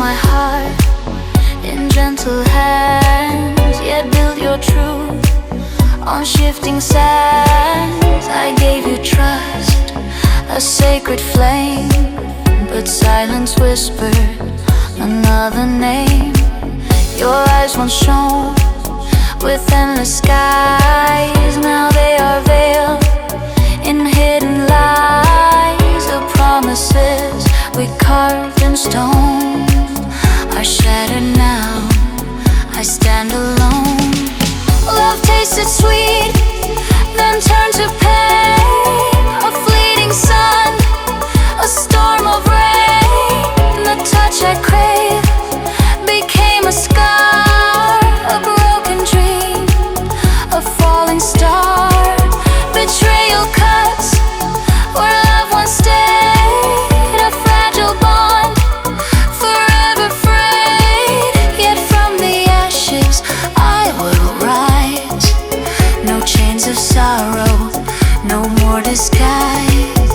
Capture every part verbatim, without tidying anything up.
my heart in gentle hands, yet built your truth on shifting sands. I gave you trust, a sacred flame, but silence whispered another name. Your eyes once shone with endless skies, now they are veiled in hidden lies. The promises we carved in stone are shattered now, I stand alone. Love tasted sweet, then turned to pain. A fleeting sun, a storm of rain. The touch I craved became a scar, a broken dream, a falling star. Betrayal cuts where love once stayed, a fragile bond, forever frayed. Yet from the ashes I will rise. No chains of sorrow, no more disguise.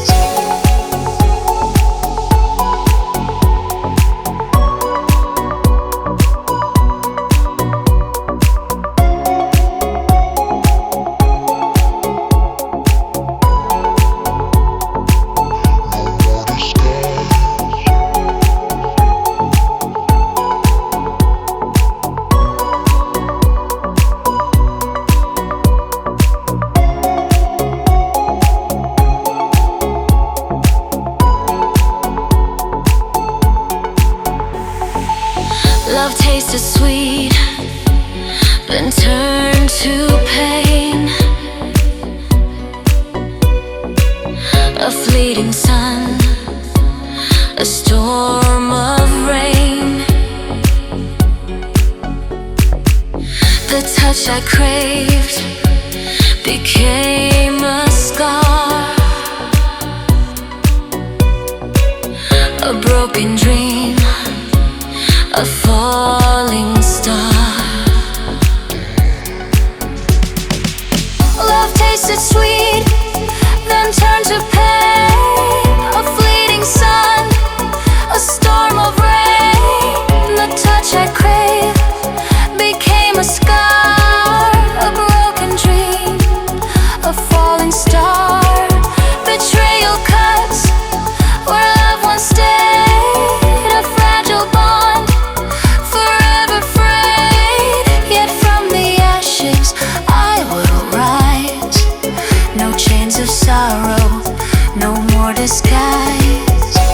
Love tasted sweet, then turned to pain. A fleeting sun, a storm of rain. The touch I craved became a scar, a broken dream, a falling star. Love tasted sweet, then turned to pain. A fleeting sun, a storm of rain. The touch I craved became a scar, a broken dream, a falling star. Betrayal cuts where love once stayed, a fragile bond, forever frayed. Yet from the ashes I will rise. No chains of sorrow, no more disguise.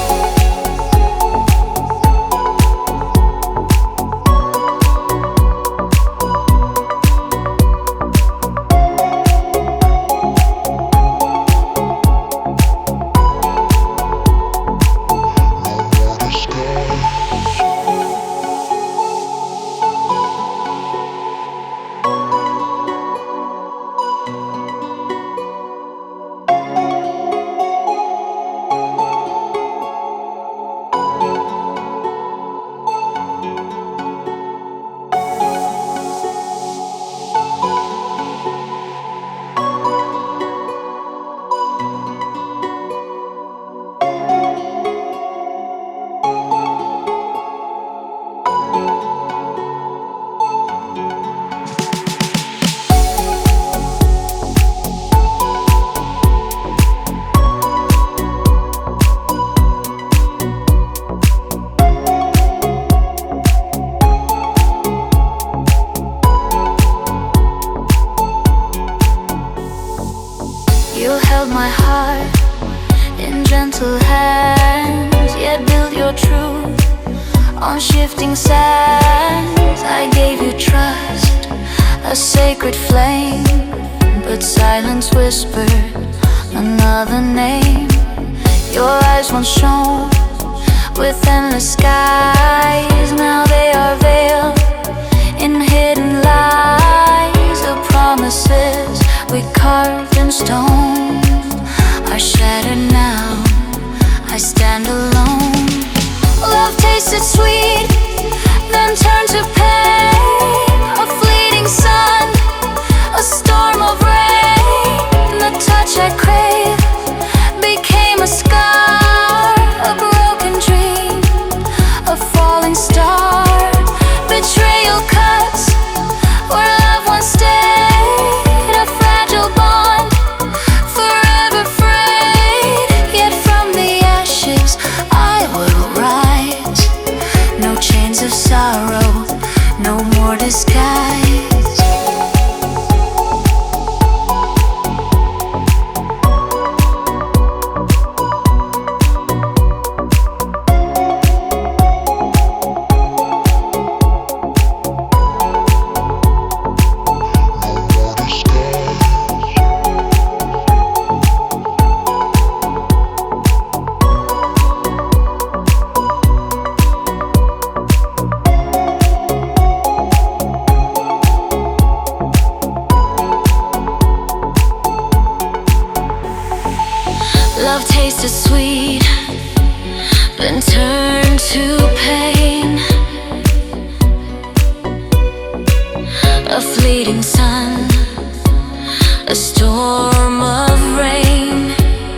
You held my heart in gentle hands, yet built your truth on shifting sands. I gave you trust, a sacred flame, but silence whispered another name. Your eyes once shone with endless skies, now they are veiled in hidden lies. The promises we carved in stone are shattered now, I stand alone. Love tasted sweet, then turned to pain. A fleeting sun, a storm of rain. The touch I craved became a scar, a broken dream, a falling star. Love tasted sweet, then turned to pain. A fleeting sun, a storm of rain.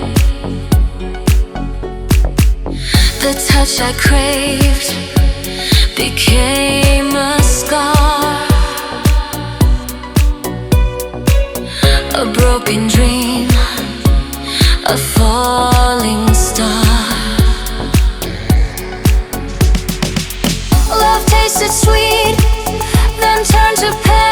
The touch I craved became a scar, a broken dream, a falling star. Love tasted sweet, then turned to pain.